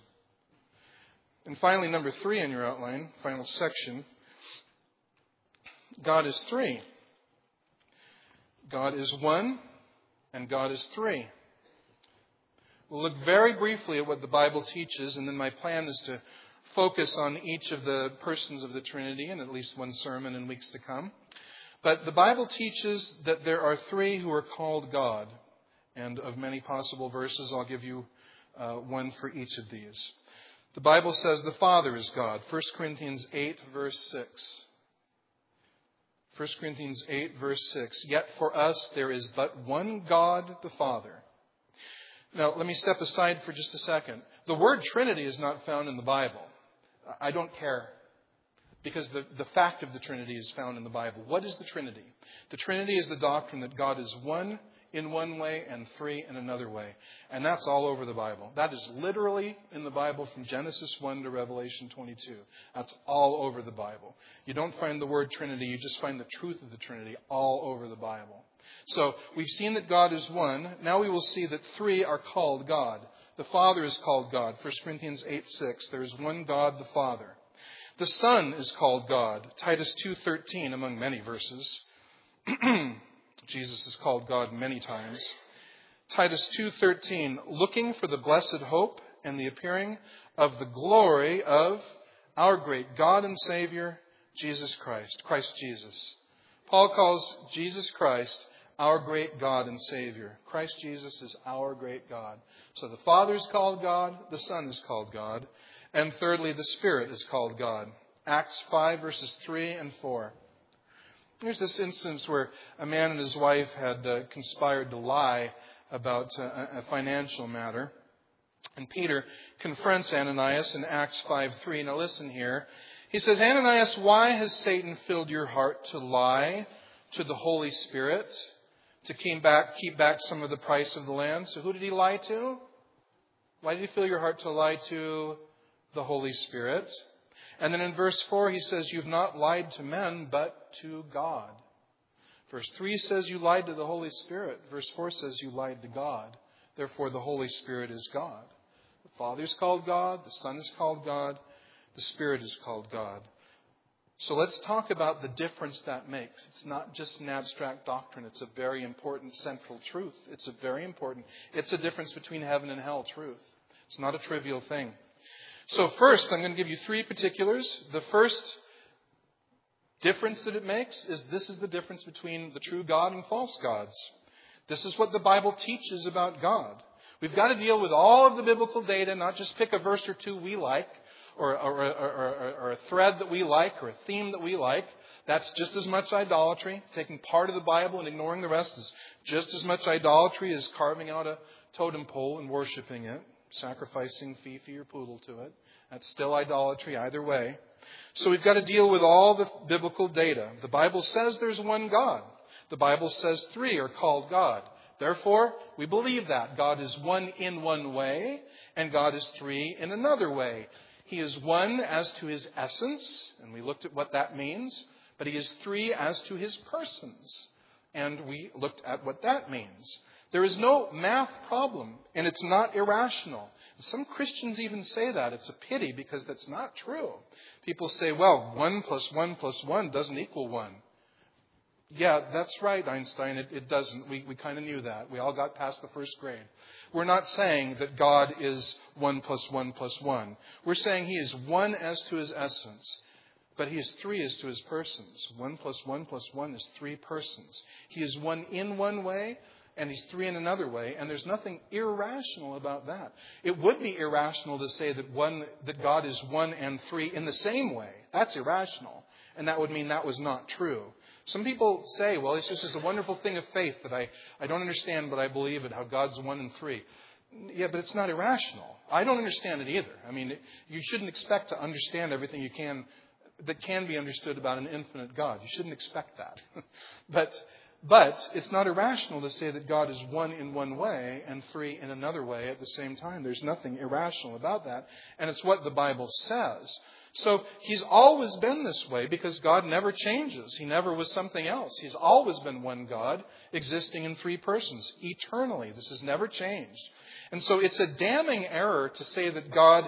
And finally, number 3 in your outline, final section, God is 3. God is 1 and God is 3. We'll look very briefly at what the Bible teaches, and then my plan is to focus on each of the persons of the Trinity in at least one sermon in weeks to come. But the Bible teaches that there are 3 who are called God. And of many possible verses, I'll give you one for each of these. The Bible says the Father is God. 1 Corinthians 8, verse 6. 1 Corinthians 8, verse 6. Yet for us there is but one God, the Father. Now, let me step aside for just a second. The word Trinity is not found in the Bible. I don't care, because the fact of the Trinity is found in the Bible. What is the Trinity? The Trinity is the doctrine that God is one in one way and three in another way. And that's all over the Bible. That is literally in the Bible from Genesis 1 to Revelation 22. That's all over the Bible. You don't find the word Trinity, you just find the truth of the Trinity all over the Bible. So we've seen that God is one. Now we will see that three are called God. The Father is called God. 1 Corinthians 8:6. There is one God, the Father. The Son is called God. Titus 2:13, among many verses. Jesus is called God many times. Titus 2:13, looking for the blessed hope and the appearing of the glory of our great God and Savior, Jesus Christ, Christ Jesus. Paul calls Jesus Christ our great God and Savior. Christ Jesus is our great God. So the Father is called God, the Son is called God, and thirdly, the Spirit is called God. Acts 5, verses 3 and 4. There's this instance where a man and his wife had conspired to lie about a financial matter. And Peter confronts Ananias in Acts 5:3. Now listen here. He says, Ananias, why has Satan filled your heart to lie to the Holy Spirit, to keep back some of the price of the land? So who did he lie to? Why did he fill your heart to lie to the Holy Spirit? And then in verse 4 he says, you've not lied to men, but to God. Verse 3 says you lied to the Holy Spirit. Verse 4 says you lied to God. Therefore the Holy Spirit is God. The Father is called God. The Son is called God. The Spirit is called God. So let's talk about the difference that makes. It's not just an abstract doctrine. It's a very important central truth. It's a difference between heaven and hell truth. It's not a trivial thing. So first, I'm going to give you three particulars. The first difference that it makes is this is the difference between the true God and false gods. This is what the Bible teaches about God. We've got to deal with all of the biblical data, not just pick a verse or two we like, or a thread that we like, or a theme that we like. That's just as much idolatry. Taking part of the Bible and ignoring the rest is just as much idolatry as carving out a totem pole and worshiping it, sacrificing Fifi or Poodle to it. That's still idolatry either way. So we've got to deal with all the biblical data. The Bible says there's one God. The Bible says three are called God. Therefore, we believe that. God is one in one way, and God is three in another way. He is one as to his essence, and we looked at what that means, but he is three as to his persons, and we looked at what that means. There is no math problem, and it's not irrational. Some Christians even say that. It's a pity because that's not true. People say, well, 1 + 1 + 1 doesn't equal 1. Yeah, that's right, Einstein. It doesn't. We kind of knew that. We all got past the first grade. We're not saying that God is 1 + 1 + 1. We're saying he is one as to his essence, but he is three as to his persons. 1 + 1 + 1 is three persons. He is one in one way, and he's three in another way, and there's nothing irrational about that. It would be irrational to say that God is one and three in the same way. That's irrational, and that would mean that was not true. Some people say, well, it's just a wonderful thing of faith that I don't understand, but I believe it, how God's one and three. Yeah, but it's not irrational. I don't understand it either. I mean, you shouldn't expect to understand everything you can that can be understood about an infinite God. You shouldn't expect that. But it's not irrational to say that God is one in one way and three in another way at the same time. There's nothing irrational about that. And it's what the Bible says. So he's always been this way because God never changes. He never was something else. He's always been one God existing in three persons eternally. This has never changed. And so it's a damning error to say that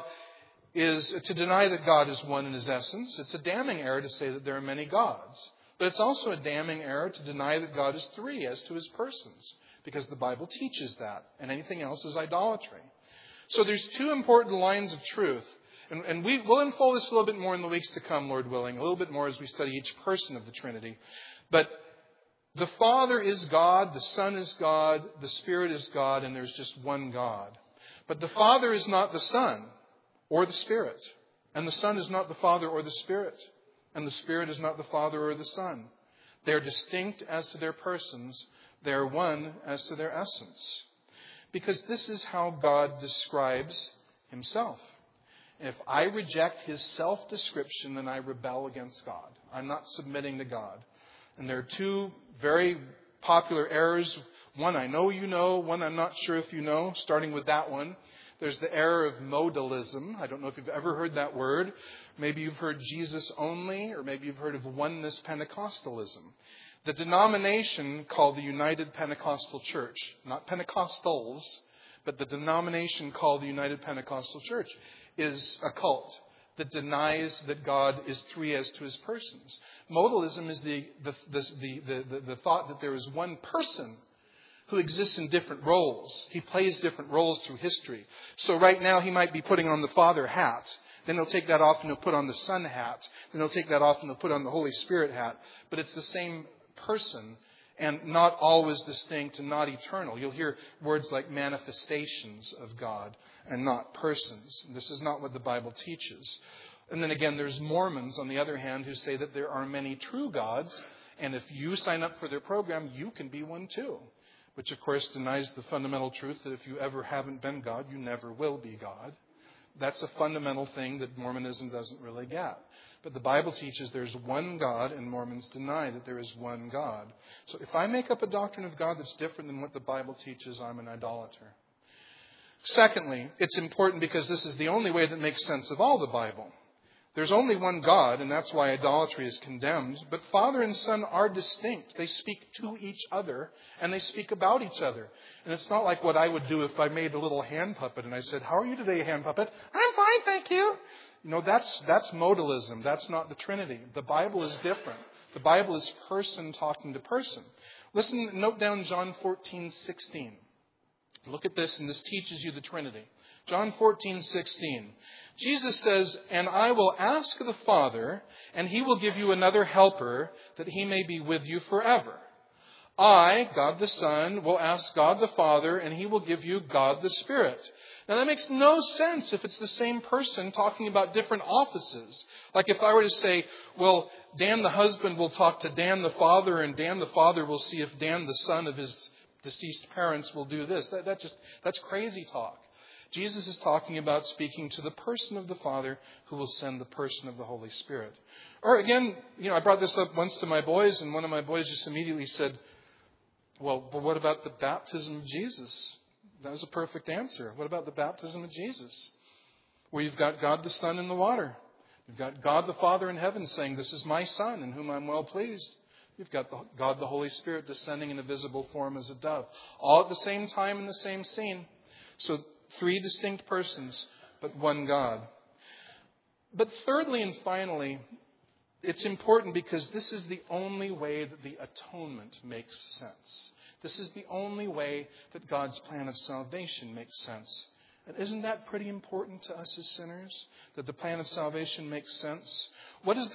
to deny that God is one in his essence. It's a damning error to say that there are many gods. But it's also a damning error to deny that God is three as to his persons, because the Bible teaches that, and anything else is idolatry. So there's two important lines of truth, and we'll unfold this a little bit more in the weeks to come, Lord willing, a little bit more as we study each person of the Trinity. But the Father is God, the Son is God, the Spirit is God, and there's just one God. But the Father is not the Son or the Spirit, and the Son is not the Father or the Spirit. And the Spirit is not the Father or the Son. They are distinct as to their persons. They are one as to their essence. Because this is how God describes himself. If I reject his self-description, then I rebel against God. I'm not submitting to God. And there are two very popular errors One I know you know, one I'm not sure if you know. Starting with that one, there's the error of modalism. I don't know if you've ever heard that word. Maybe you've heard Jesus only, or maybe you've heard of oneness Pentecostalism. The denomination called the United Pentecostal Church, not Pentecostals, but the denomination called the United Pentecostal Church, is a cult that denies that God is three as to his persons. Modalism is the thought that there is one person who exists in different roles. He plays different roles through history. So right now he might be putting on the Father hat. Then he'll take that off and he'll put on the Son hat. Then he'll take that off and he'll put on the Holy Spirit hat. But it's the same person and not always distinct and not eternal. You'll hear words like manifestations of God and not persons. This is not what the Bible teaches. And then again, there's Mormons, on the other hand, who say that there are many true gods. And if you sign up for their program, you can be one too. Which, of course, denies the fundamental truth that if you ever haven't been God, you never will be God. That's a fundamental thing that Mormonism doesn't really get. But the Bible teaches there's one God, and Mormons deny that there is one God. So if I make up a doctrine of God that's different than what the Bible teaches, I'm an idolater. Secondly, it's important because this is the only way that makes sense of all the Bible. There's only one God, and that's why idolatry is condemned. But Father and Son are distinct. They speak to each other, and they speak about each other. And it's not like what I would do if I made a little hand puppet and I said, "How are you today, hand puppet?" "I'm fine, thank you." That's modalism. That's not the Trinity. The Bible is different. The Bible is person talking to person. Listen, note down John 14:16. Look at this, and this teaches you the Trinity. John 14:16. Jesus says, "And I will ask the Father, and he will give you another helper, that he may be with you forever. I, God the Son, will ask God the Father, and he will give you God the Spirit." Now that makes no sense if it's the same person talking about different offices. Like if I were to say, well, Dan the husband will talk to Dan the father, and Dan the father will see if Dan the son of his deceased parents will do this. That's crazy talk. Jesus is talking about speaking to the person of the Father who will send the person of the Holy Spirit. Or again, I brought this up once to my boys, and one of my boys just immediately said, well, what about the baptism of Jesus? That was a perfect answer. What about the baptism of Jesus? Where you've got God the Son in the water. You've got God the Father in heaven saying, "This is my Son in whom I'm well pleased." You've got God the Holy Spirit descending in a visible form as a dove. All at the same time in the same scene. So 3 distinct persons, but one God. But thirdly and finally, it's important because this is the only way that the atonement makes sense. This is the only way that God's plan of salvation makes sense. And isn't that pretty important to us as sinners? That the plan of salvation makes sense? What's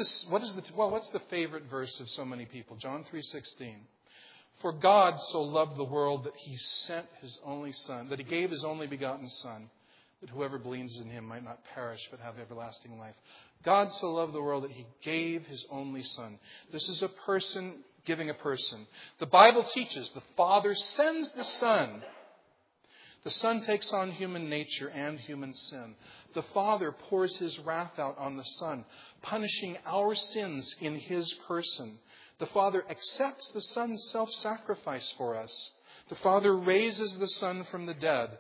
the favorite verse of so many people? John 3:16. "For God so loved the world that he sent his only Son, that he gave his only begotten Son, that whoever believes in him might not perish but have everlasting life." God so loved the world that he gave his only Son. This is a person giving a person. The Bible teaches the Father sends the Son. The Son takes on human nature and human sin. The Father pours his wrath out on the Son, punishing our sins in his person. The Father accepts the Son's self-sacrifice for us. The Father raises the Son from the dead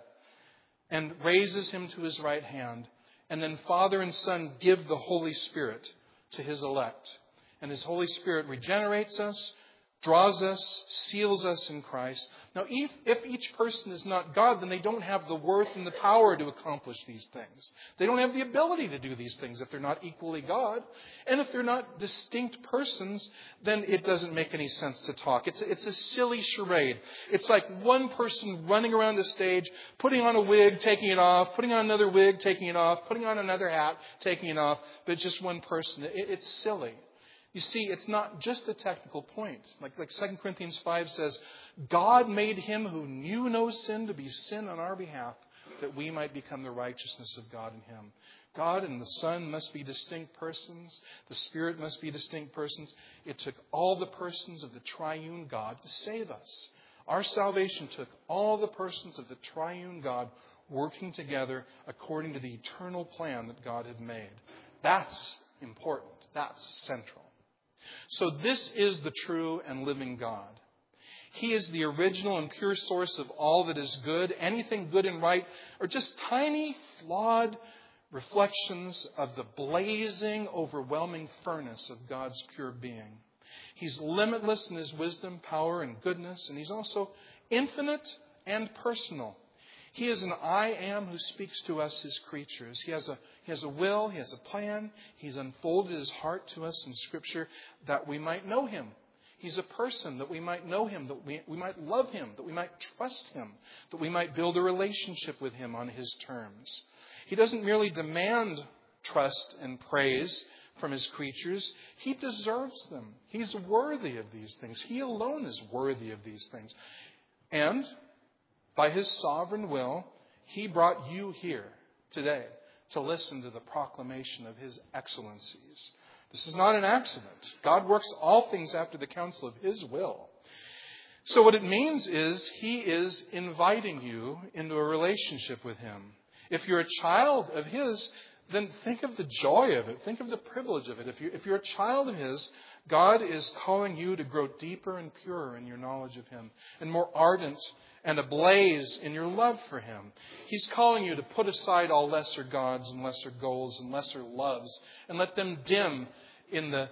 and raises him to his right hand. And then Father and Son give the Holy Spirit to his elect. And his Holy Spirit regenerates us, draws us, seals us in Christ. Now, if each person is not God, then they don't have the worth and the power to accomplish these things. They don't have the ability to do these things if they're not equally God. And if they're not distinct persons, then it doesn't make any sense to talk. It's a silly charade. It's like one person running around the stage, putting on a wig, taking it off, putting on another wig, taking it off, putting on another hat, taking it off, but just one person. It's silly. You see, it's not just a technical point. Like 2 Corinthians 5 says, God made him who knew no sin to be sin on our behalf, that we might become the righteousness of God in him. God and the Son must be distinct persons. The Spirit must be distinct persons. It took all the persons of the triune God to save us. Our salvation took all the persons of the triune God working together according to the eternal plan that God had made. That's important. That's central. So this is the true and living God. He is the original and pure source of all that is good. Anything good and right are just tiny, flawed reflections of the blazing, overwhelming furnace of God's pure being. He's limitless in His wisdom, power, and goodness, and He's also infinite and personal. He is an I am who speaks to us, His creatures. He has a will, He has a plan. He's unfolded His heart to us in Scripture that we might know Him. He's a person that we might know Him, that we might love Him, that we might trust Him, that we might build a relationship with Him on His terms. He doesn't merely demand trust and praise from His creatures. He deserves them. He's worthy of these things. He alone is worthy of these things. And by His sovereign will, He brought you here today to listen to the proclamation of His excellencies. This is not an accident. God works all things after the counsel of His will. So what it means is He is inviting you into a relationship with Him. If you're a child of His, then think of the joy of it. Think of the privilege of it. If you're a child of His, God is calling you to grow deeper and purer in your knowledge of Him, and more ardent and ablaze in your love for Him. He's calling you to put aside all lesser gods and lesser goals and lesser loves and let them dim in the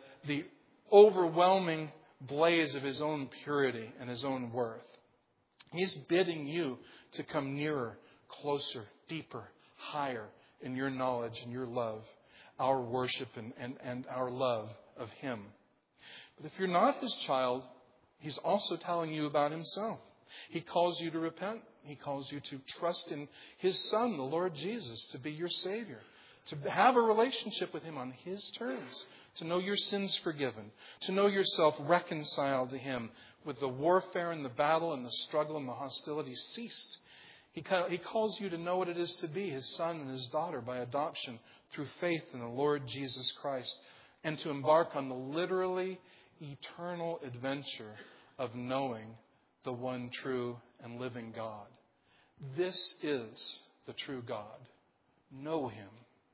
overwhelming blaze of His own purity and His own worth. He's bidding you to come nearer, closer, deeper, higher in your knowledge and your love, our worship and our love of Him. But if you're not His child, He's also telling you about Himself. He calls you to repent. He calls you to trust in His Son, the Lord Jesus, to be your Savior, to have a relationship with Him on His terms, to know your sins forgiven, to know yourself reconciled to Him with the warfare and the battle and the struggle and the hostility ceased. He calls you to know what it is to be His son and His daughter by adoption through faith in the Lord Jesus Christ, and to embark on the literally eternal adventure of knowing the one true and living God. This is the true God. Know Him.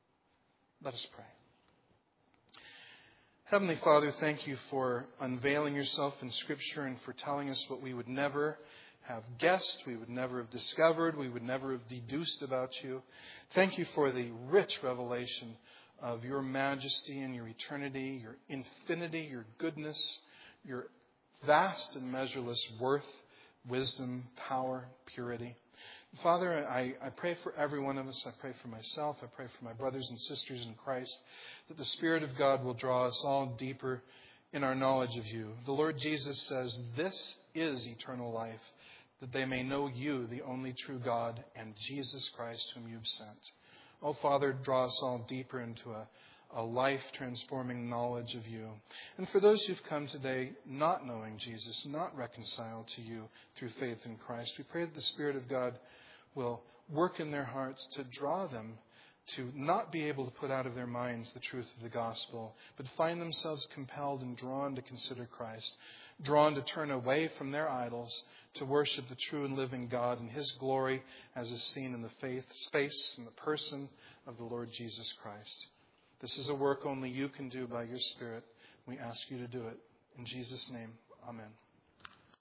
Let us pray. Heavenly Father, thank You for unveiling Yourself in Scripture and for telling us what we would never have guessed, we would never have discovered, we would never have deduced about You. Thank You for the rich revelation of Your majesty and Your eternity, Your infinity, Your goodness, Your vast and measureless worth, wisdom, power, purity. Father, I pray for every one of us. I pray for myself. I pray for my brothers and sisters in Christ, that the Spirit of God will draw us all deeper in our knowledge of You. The Lord Jesus says, "This is eternal life, that they may know You, the only true God, and Jesus Christ, whom You've sent." Oh, Father, draw us all deeper into a life-transforming knowledge of You. And for those who've come today not knowing Jesus, not reconciled to You through faith in Christ, we pray that the Spirit of God will work in their hearts to draw them to not be able to put out of their minds the truth of the gospel, but find themselves compelled and drawn to consider Christ, drawn to turn away from their idols to worship the true and living God in His glory as is seen in the faith, space, and the person of the Lord Jesus Christ. This is a work only You can do by Your Spirit. We ask You to do it. In Jesus' name, amen.